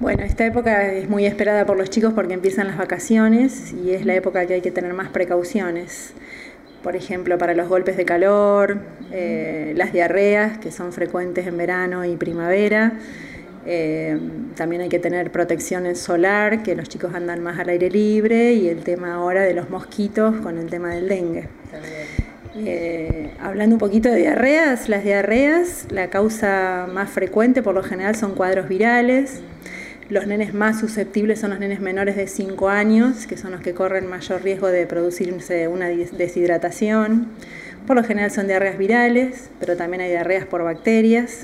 Bueno, esta época es muy esperada por los chicos porque empiezan las vacaciones y es la época que hay que tener más precauciones. Por ejemplo, para los golpes de calor, las diarreas, que son frecuentes en verano y primavera. También hay que tener protección solar, que los chicos andan más al aire libre, y el tema ahora de los mosquitos con el tema del dengue. Hablando un poquito de diarreas, las diarreas, la causa más frecuente por lo general son cuadros virales. Los nenes más susceptibles son los nenes menores de 5 años, que son los que corren mayor riesgo de producirse una deshidratación. Por lo general son diarreas virales, pero también hay diarreas por bacterias.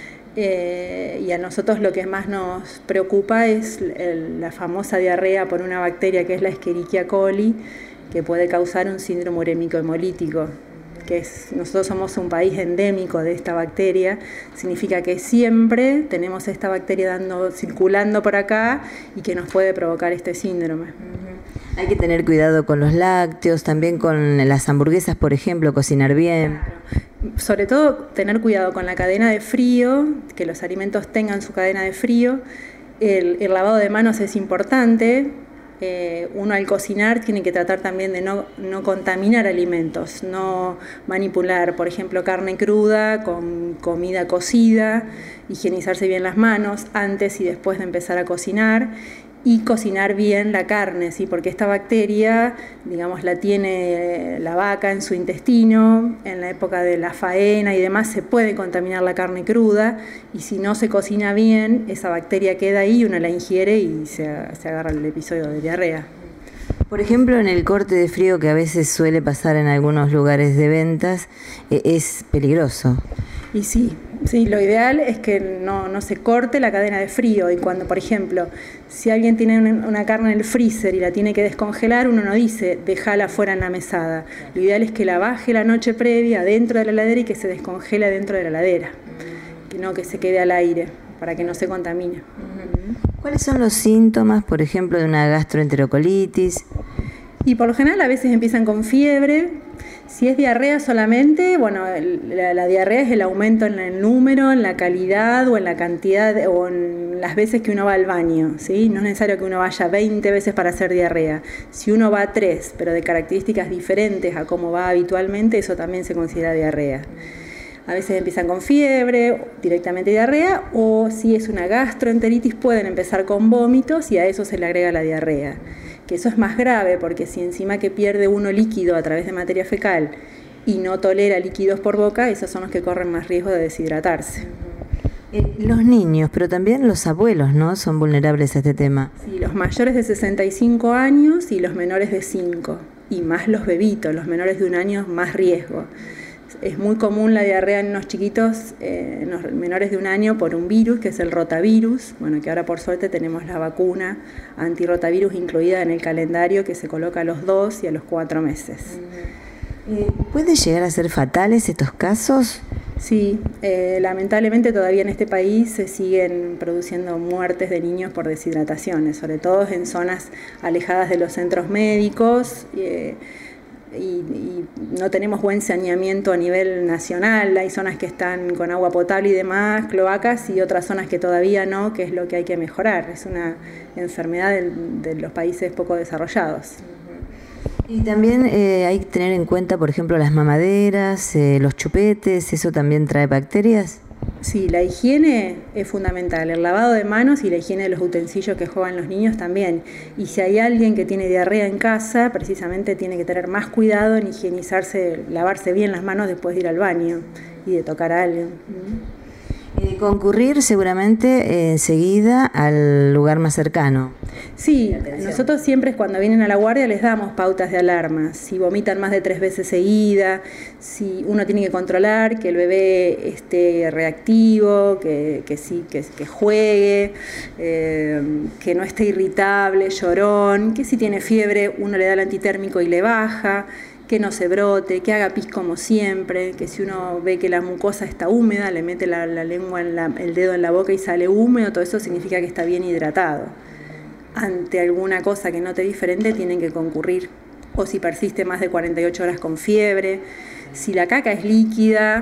Y a nosotros lo que más nos preocupa es la famosa diarrea por una bacteria que es la Escherichia coli, que puede causar un síndrome urémico hemolítico. Nosotros somos un país endémico de esta bacteria, significa que siempre tenemos esta bacteria circulando por acá y que nos puede provocar este síndrome. Hay que tener cuidado con los lácteos, también con las hamburguesas, por ejemplo, cocinar bien. Sobre todo tener cuidado con la cadena de frío, que los alimentos tengan su cadena de frío. El lavado de manos es importante. Uno al cocinar tiene que tratar también de no contaminar alimentos, no manipular, por ejemplo, carne cruda con comida cocida, higienizarse bien las manos antes y después de empezar a cocinar, y cocinar bien la carne, ¿sí? Porque esta bacteria, digamos, la tiene la vaca en su intestino. En la época de la faena y demás se puede contaminar la carne cruda, y si no se cocina bien, esa bacteria queda ahí, uno la ingiere y se agarra el episodio de diarrea. Por ejemplo, en el corte de frío que a veces suele pasar en algunos lugares de ventas, es peligroso. Y sí, lo ideal es que no se corte la cadena de frío, y cuando, por ejemplo, si alguien tiene una carne en el freezer y la tiene que descongelar, uno no dice déjala fuera en la mesada. Lo ideal es que la baje la noche previa dentro de la heladera y que se descongela dentro de la heladera, que se quede al aire para que no se contamine. ¿Cuáles son los síntomas, por ejemplo, de una gastroenterocolitis? Y por lo general a veces empiezan con fiebre. Si es diarrea solamente, bueno, la diarrea es el aumento en el número, en la calidad o en la cantidad o en las veces que uno va al baño, ¿sí? No es necesario que uno vaya 20 veces para hacer diarrea. Si uno va 3, pero de características diferentes a cómo va habitualmente, eso también se considera diarrea. A veces empiezan con fiebre, directamente diarrea, o si es una gastroenteritis pueden empezar con vómitos y a eso se le agrega la diarrea. Que eso es más grave porque si encima que pierde uno líquido a través de materia fecal y no tolera líquidos por boca, esos son los que corren más riesgo de deshidratarse. Los niños, pero también los abuelos, ¿no?, son vulnerables a este tema. Sí, los mayores de 65 años y los menores de 5, y más los bebitos, los menores de 1 año, más riesgo. Es muy común la diarrea en los chiquitos, en los menores de 1 año, por un virus que es el rotavirus, bueno, que ahora por suerte tenemos la vacuna antirrotavirus incluida en el calendario, que se coloca a los 2 y a los 4 meses. ¿Pueden llegar a ser fatales estos casos? Sí, lamentablemente todavía en este país se siguen produciendo muertes de niños por deshidrataciones, sobre todo en zonas alejadas de los centros médicos, y no tenemos buen saneamiento a nivel nacional. Hay zonas que están con agua potable y demás, cloacas, y otras zonas que todavía no, que es lo que hay que mejorar. Es una enfermedad de los países poco desarrollados. Y también hay que tener en cuenta, por ejemplo, las mamaderas, los chupetes, ¿eso también trae bacterias? Sí, la higiene es fundamental, el lavado de manos y la higiene de los utensilios que juegan los niños también. Y si hay alguien que tiene diarrea en casa, precisamente tiene que tener más cuidado en higienizarse, lavarse bien las manos después de ir al baño y de tocar a alguien. Concurrir seguramente enseguida al lugar más cercano. Sí, nosotros siempre cuando vienen a la guardia les damos pautas de alarma. Si vomitan más de 3 veces seguida, si uno tiene que controlar que el bebé esté reactivo, que juegue, que no esté irritable, llorón, que si tiene fiebre uno le da el antitérmico y le baja, que no se brote, que haga pis como siempre, que si uno ve que la mucosa está húmeda, le mete la lengua, el dedo en la boca y sale húmedo, todo eso significa que está bien hidratado. Ante alguna cosa que note diferente tienen que concurrir. O si persiste más de 48 horas con fiebre, si la caca es líquida,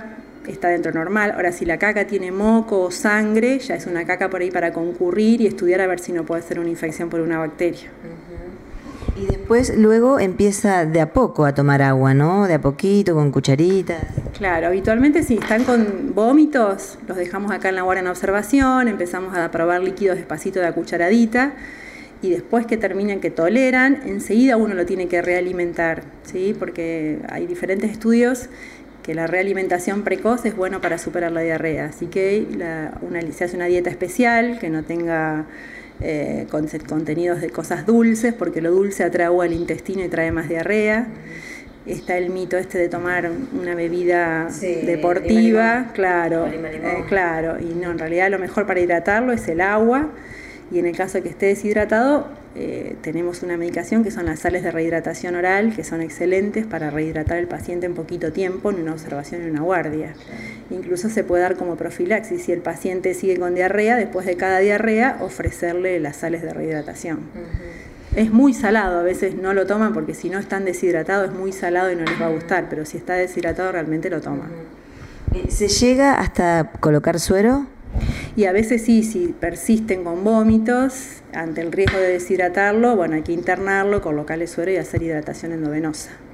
está dentro normal. Ahora, si la caca tiene moco o sangre, ya es una caca por ahí para concurrir y estudiar a ver si no puede ser una infección por una bacteria. Y después, luego empieza de a poco a tomar agua, ¿no? De a poquito, con cucharitas. Claro, habitualmente si están con vómitos, los dejamos acá en la guardia en observación, empezamos a probar líquidos despacito de a cucharadita, y después que terminan, que toleran, enseguida uno lo tiene que realimentar, ¿sí? Porque hay diferentes estudios que la realimentación precoz es bueno para superar la diarrea, así que se hace una dieta especial que no tenga contenidos de cosas dulces, porque lo dulce atrae agua al intestino y trae más diarrea. Está el mito de tomar una bebida deportiva, claro, y no, en realidad lo mejor para hidratarlo es el agua, y en el caso de que esté deshidratado, tenemos una medicación que son las sales de rehidratación oral, que son excelentes para rehidratar al paciente en poquito tiempo, en una observación y una guardia. Incluso se puede dar como profilaxis, si el paciente sigue con diarrea, después de cada diarrea ofrecerle las sales de rehidratación. Es muy salado, a veces no lo toman porque si no están deshidratados es muy salado y no les va a gustar, pero si está deshidratado realmente lo toman. ¿Se llega hasta colocar suero? Y a veces sí, si persisten con vómitos, ante el riesgo de deshidratarlo, bueno, hay que internarlo, colocarle suero y hacer hidratación endovenosa.